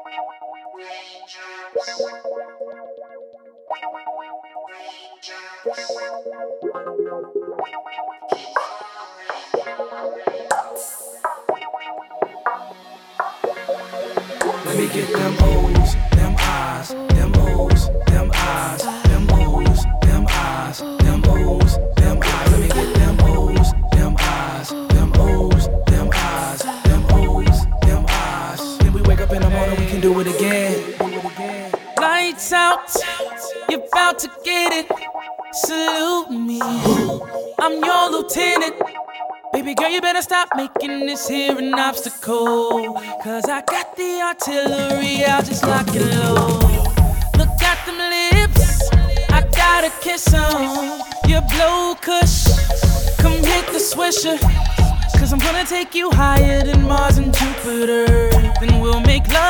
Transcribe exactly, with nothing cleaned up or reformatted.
Let me get them O's, them I's, them O's, them I's, them O's, them I's, them O's, them I's. Let me get them O's, them I's, them O's, them I's, them O's, them I's. Then we wake up in the morning, we can do it again. Lights out, you're about to get it. Salute me, I'm your lieutenant. Baby girl, you better stop making this here an obstacle. Cause I got the artillery, I'll just lock it low. Look at them lips, I gotta kiss 'em. You blow kush, come hit the swisher. Cause I'm gonna take you higher than Mars and Jupiter. Then we'll make love.